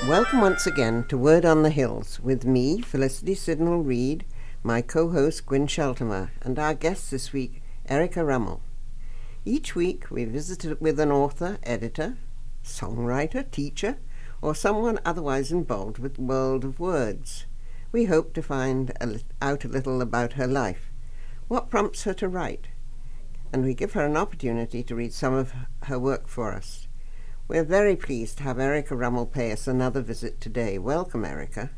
Welcome once again to Word on the Hills with me, Felicity Sidnall-Reid, my co-host Gwyn Sheltimer, and our guest this week, Erica Rummel. Each week we visit it with an author, editor, songwriter, teacher, or someone otherwise involved with the world of words. We hope to find out a little about her life, what prompts her to write, and we give her an opportunity to read some of her work for us. We're very pleased to have Erica Rummel pay us another visit today. Welcome, Erica.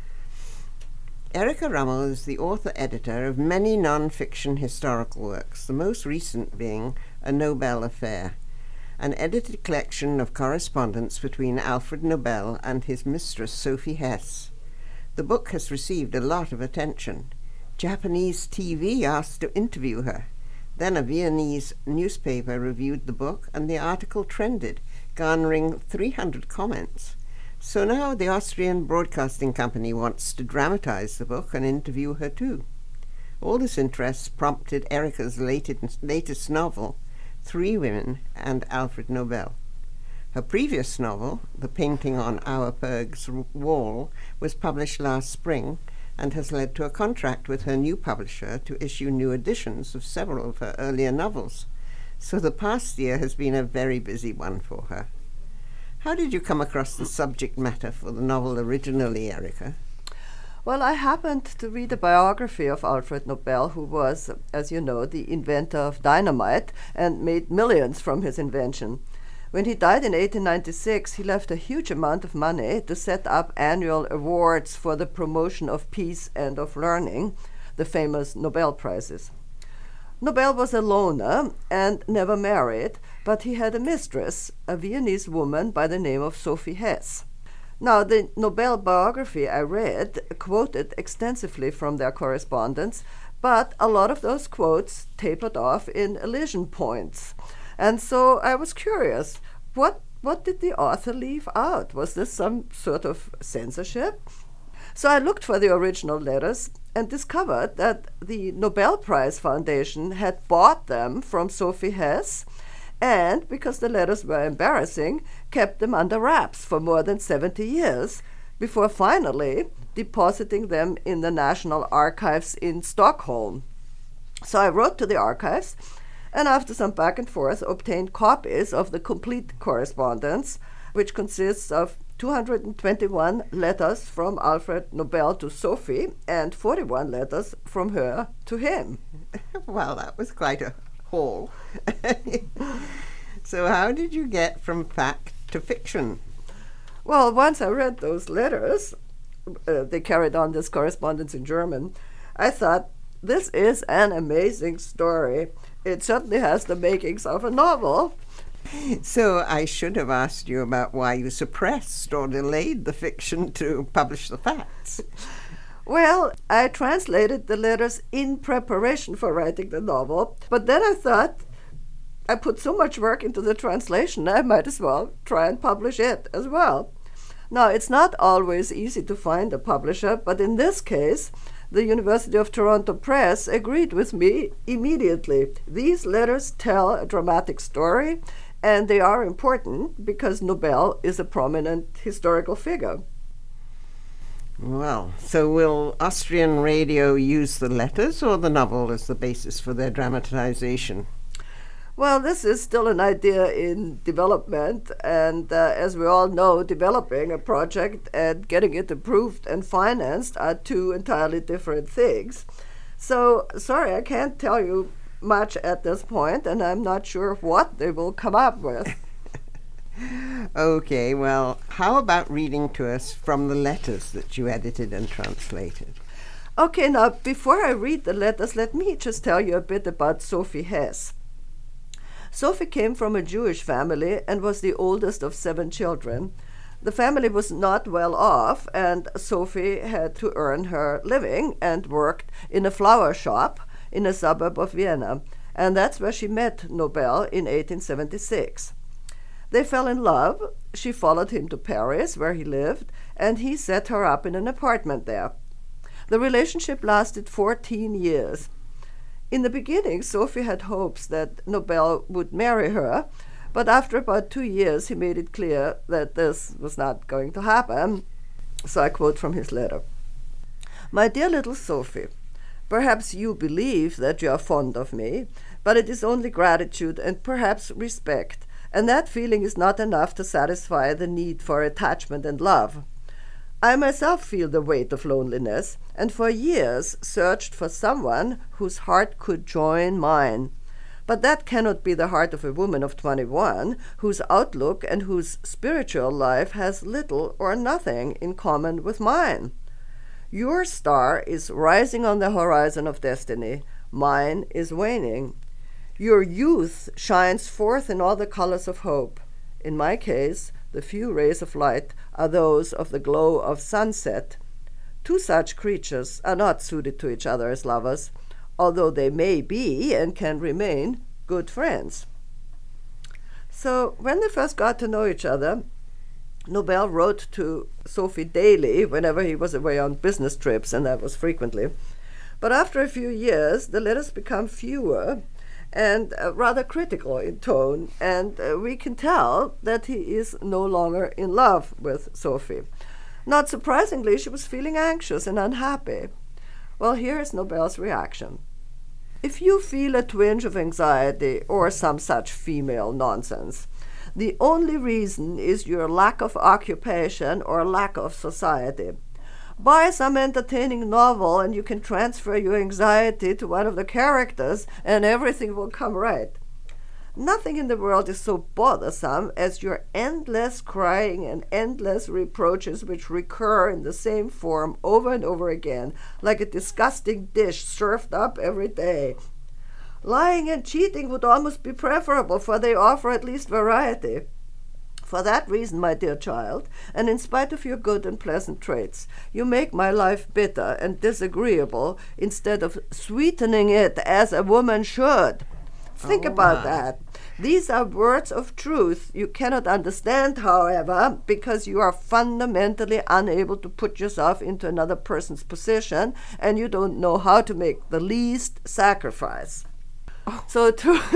Erica Rummel is the author-editor of many non-fiction historical works, the most recent being A Nobel Affair, an edited collection of correspondence between Alfred Nobel and his mistress Sophie Hess. The book has received a lot of attention. Japanese TV asked to interview her. Then a Viennese newspaper reviewed the book, and the article trended, garnering 300 comments. So now the Austrian Broadcasting Company wants to dramatize the book and interview her too. All this interest prompted Erica's latest novel, Three Women and Alfred Nobel. Her previous novel, The Painting on Auersperg's Wall, was published last spring and has led to a contract with her new publisher to issue new editions of several of her earlier novels. So the past year has been a very busy one for her. How did you come across the subject matter for the novel originally, Erica? Well, I happened to read a biography of Alfred Nobel, who was, as you know, the inventor of dynamite and made millions from his invention. When he died in 1896, he left a huge amount of money to set up annual awards for the promotion of peace and of learning, the famous Nobel Prizes. Nobel was a loner and never married, but he had a mistress, a Viennese woman by the name of Sophie Hess. Now, the Nobel biography I read quoted extensively from their correspondence, but a lot of those quotes tapered off in elision points. And so I was curious, what did the author leave out? Was this some sort of censorship? So I looked for the original letters and discovered that the Nobel Prize Foundation had bought them from Sophie Hess, and because the letters were embarrassing, kept them under wraps for more than 70 years before finally depositing them in the National Archives in Stockholm. So I wrote to the archives, and after some back and forth obtained copies of the complete correspondence, which consists of 221 letters from Alfred Nobel to Sophie and 41 letters from her to him. Well, that was quite a haul. So how did you get from fact to fiction? Well, once I read those letters, they carried on this correspondence in German, I thought, this is an amazing story. It certainly has the makings of a novel. So I should have asked you about why you suppressed or delayed the fiction to publish the facts. Well, I translated the letters in preparation for writing the novel, but then I thought I put so much work into the translation, I might as well try and publish it as well. Now, it's not always easy to find a publisher, but in this case, the University of Toronto Press agreed with me immediately. These letters tell a dramatic story, and they are important because Nobel is a prominent historical figure. Well, so will Austrian radio use the letters or the novel as the basis for their dramatization? Well, this is still an idea in development, and as we all know, developing a project and getting it approved and financed are two entirely different things. So, sorry, I can't tell you much at this point, and I'm not sure what they will come up with. Okay, well, how about reading to us from the letters that you edited and translated? Okay, now, before I read the letters, let me just tell you a bit about Sophie Hess. Sophie came from a Jewish family and was the oldest of 7 children. The family was not well off, and Sophie had to earn her living and worked in a flower shop in a suburb of Vienna, and that's where she met Nobel in 1876. They fell in love. She followed him to Paris, where he lived, and he set her up in an apartment there. The relationship lasted 14 years. In the beginning, Sophie had hopes that Nobel would marry her, But after about 2 years, he made it clear that this was not going to happen. So I quote from his letter. "My dear little Sophie, perhaps you believe that you are fond of me, but it is only gratitude and perhaps respect, and that feeling is not enough to satisfy the need for attachment and love. I myself feel the weight of loneliness, and for years searched for someone whose heart could join mine. But that cannot be the heart of a woman of 21, whose outlook and whose spiritual life has little or nothing in common with mine. Your star is rising on the horizon of destiny. Mine is waning. Your youth shines forth in all the colors of hope. In my case, the few rays of light are those of the glow of sunset. Two such creatures are not suited to each other as lovers, although they may be and can remain good friends." So when they first got to know each other, Nobel wrote to Sophie daily whenever he was away on business trips, and that was frequently. But after a few years, the letters become fewer and rather critical in tone, and we can tell that he is no longer in love with Sophie. Not surprisingly, she was feeling anxious and unhappy. Well, here is Nobel's reaction. "If you feel a twinge of anxiety or some such female nonsense, the only reason is your lack of occupation or lack of society. Buy some entertaining novel and you can transfer your anxiety to one of the characters and everything will come right. Nothing in the world is so bothersome as your endless crying and endless reproaches which recur in the same form over and over again, like a disgusting dish served up every day. Lying and cheating would almost be preferable, for they offer at least variety. For that reason, my dear child, and in spite of your good and pleasant traits, you make my life bitter and disagreeable instead of sweetening it as a woman should." Think about that. These are words of truth you cannot understand, however, because you are fundamentally unable to put yourself into another person's position and you don't know how to make the least sacrifice. So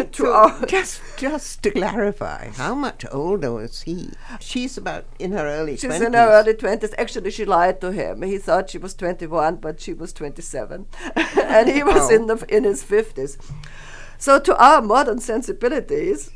just to clarify, how much older was he? She's about in her early 20s. She's in her early 20s. Actually, she lied to him. He thought she was 21, but she was 27. And he was in his 50s. So to our modern sensibilities,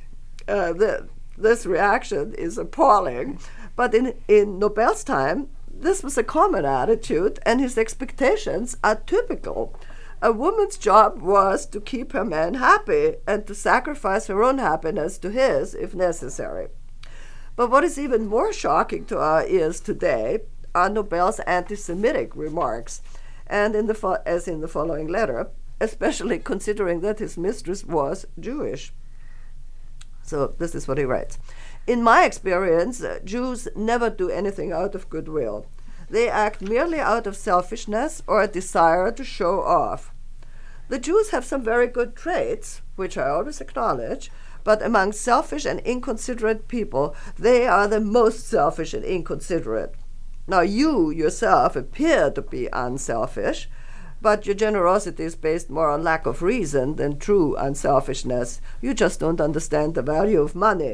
this reaction is appalling. But in Nobel's time, this was a common attitude, and his expectations are typical. A woman's job was to keep her man happy and to sacrifice her own happiness to his if necessary. But what is even more shocking to our ears today are Nobel's anti-Semitic remarks, and as in the following letter, especially considering that his mistress was Jewish. So this is what he writes. "In my experience, Jews never do anything out of goodwill. They act merely out of selfishness or a desire to show off. The Jews have some very good traits, which I always acknowledge, but among selfish and inconsiderate people, they are the most selfish and inconsiderate. Now you yourself appear to be unselfish, but your generosity is based more on lack of reason than true unselfishness. You just don't understand the value of money."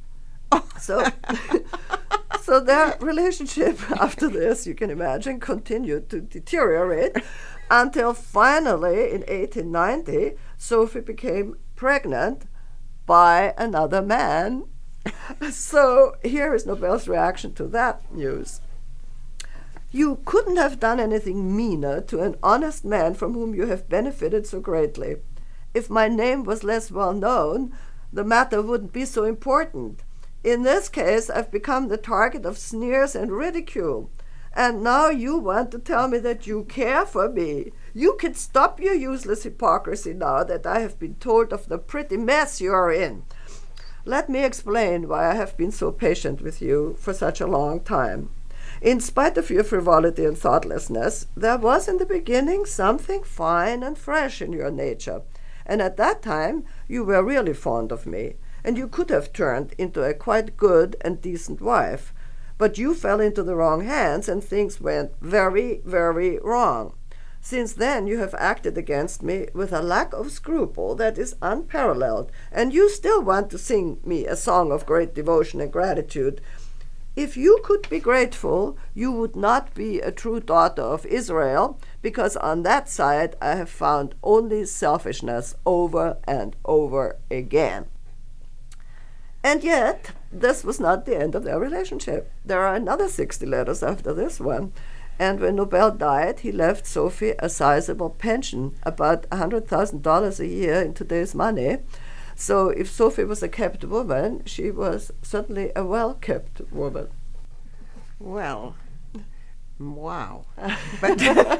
So their relationship after this, you can imagine, continued to deteriorate until finally in 1890, Sophie became pregnant by another man. So here is Nobel's reaction to that news. "You couldn't have done anything meaner to an honest man from whom you have benefited so greatly. If my name was less well known, the matter wouldn't be so important. In this case, I've become the target of sneers and ridicule. And now you want to tell me that you care for me. You can stop your useless hypocrisy now that I have been told of the pretty mess you are in. Let me explain why I have been so patient with you for such a long time. In spite of your frivolity and thoughtlessness, there was in the beginning something fine and fresh in your nature, and at that time you were really fond of me, and you could have turned into a quite good and decent wife. But you fell into the wrong hands, and things went very, very wrong. Since then you have acted against me with a lack of scruple that is unparalleled, and you still want to sing me a song of great devotion and gratitude. If you could be grateful, you would not be a true daughter of Israel, because on that side I have found only selfishness over and over again. And yet, this was not the end of their relationship. There are another 60 letters after this one. And when Nobel died, he left Sophie a sizable pension, about $100,000 a year in today's money. So if Sophie was a kept woman, she was certainly a well-kept woman. Well, wow. But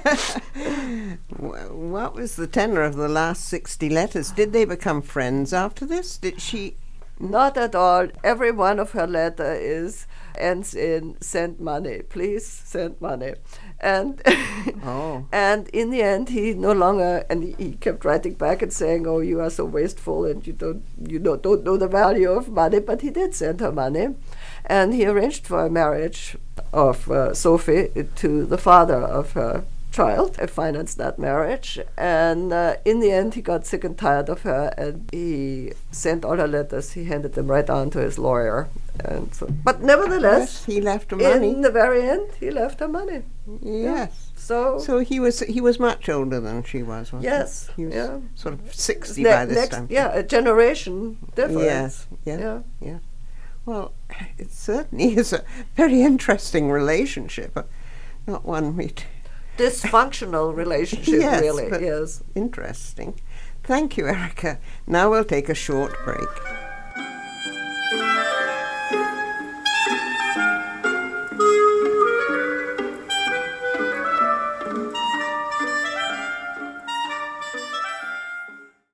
what was the tenor of the last 60 letters? Did they become friends after this? Did she... Not at all. Every one of her letters ends in "send money, please send money," and and in the end he no longer, and he kept writing back and saying, "Oh, you are so wasteful and you don't know the value of money." But he did send her money, and he arranged for a marriage of Sophie to the father of her child. I financed that marriage, and in the end he got sick and tired of her, and he sent all her letters. He handed them right on to his lawyer, and so. But nevertheless, yes, he left her money. In the very end, he left her money. Yes. Yeah. So he was much older than she was, wasn't yes. he? He was yeah. sort of 60 by this time. Yeah, a generation difference. Yes. Yeah. Well, it certainly is a very interesting relationship. Not one we'd... Dysfunctional relationship, yes, really is. Interesting. Thank you, Erica. Now we'll take a short break.